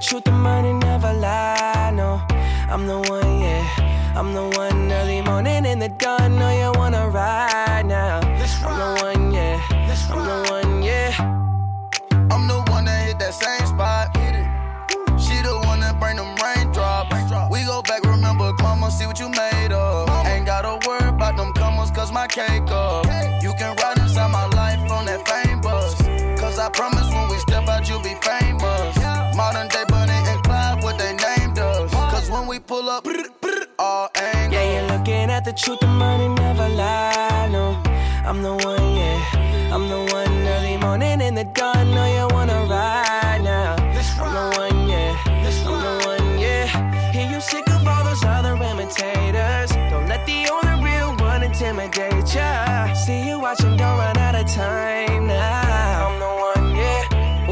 truth, the money never lie, no. I'm the one, yeah. I'm the one early morning in the dawn. Know you wanna ride now. I'm the one, yeah. I'm the one, yeah. I'm the one that hit that same spot. She the one that bring them raindrops. We go back, remember, mama, see what you made of. Ain't gotta worry about them comers, cause my cake up. You can ride inside my life on that fame bus. Cause I promise when we step out, you'll be famous. Modern day Bonnie and Clyde, what they named us. Cause when we pull up, all angles. Yeah, you're looking at the truth, the money never lie, no. I'm the one, yeah. I'm the one early morning in the dawn. Know you wanna ride now. I'm the one, yeah. I'm the one, yeah. Hear you sick of all those other imitators. Don't let the only real one intimidate ya. See you watching, don't run out of time now. I'm the one, yeah.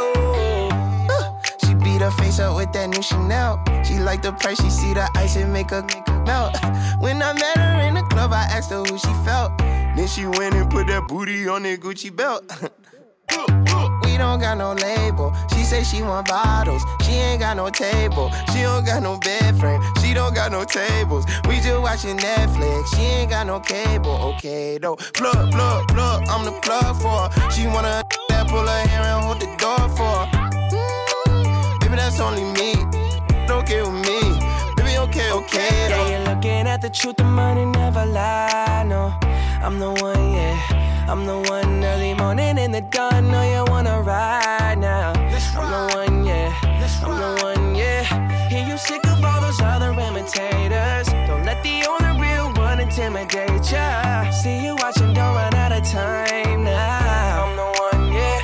She beat her face up with that new Chanel. She like the price, she see the ice and make her melt. When I met her in the club, I asked her who she felt. Then she went and put that booty on that Gucci belt. We don't got no label. She say she want bottles. She ain't got no table. She don't got no bed frame. She don't got no tables. We just watching Netflix. She ain't got no cable. Okay, though. Plug, plug, plug. I'm the plug for her. She wanna that pull her hair and hold the door for her. Baby, that's only me. Okay with me. Baby, okay, okay, though. Yeah, you're looking at the truth, the money never lie, no. I'm the one, yeah. I'm the one early morning in the dawn. Know you wanna ride now. I'm the one, yeah. I'm the one, yeah. Hear you sick of all those other imitators. Don't let the only real one intimidate ya. See you watching, don't run out of time now. I'm the one, yeah.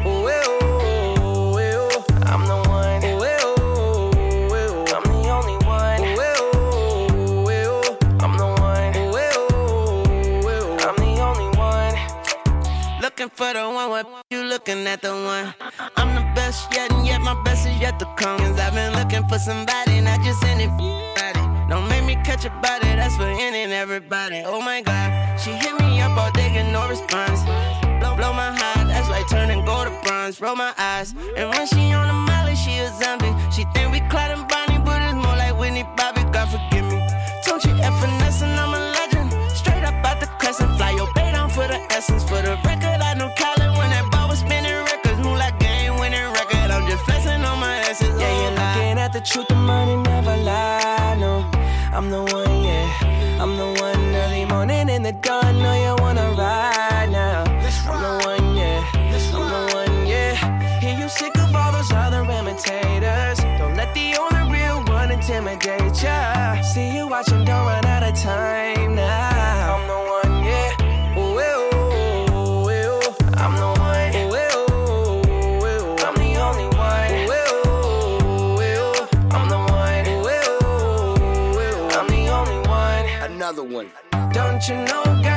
I'm the one. I'm the only one. I'm the one. I'm the only one. Looking for the one, what you looking at the one? I'm the best yet, and yet my best is yet to come. Cause I've been looking for somebody, not just anybody. Don't make me catch a body, that's for any and everybody. Oh my God, she hit me up all day, get no response. Blow my heart, that's like turning gold to bronze. Roll my eyes, and when she on the molly, she a zombie. She think we Clyde and Bonnie, but it's more like Whitney Bobby, God forgive me. Don't you F finesse and I'm a legend. Straight up out the crescent, fly your bait down for the essence. For the record, I know Colin when that ball was spinning records. Move like game winning record, I'm just flexing on my essence. Yeah, you're looking at the truth, the money never lie, no. I'm the one, yeah. I'm the one early morning in the dawn. Know you wanna ride now. I'm the one, yeah. I'm the one, yeah. Hear you sick of all those other imitators. Don't let the only real one intimidate ya. See you watching, don't run out of time now. I'm the one, yeah. I'm the one. I'm the only one. I'm the one. I'm the only one. Another one. Don't you know, girl?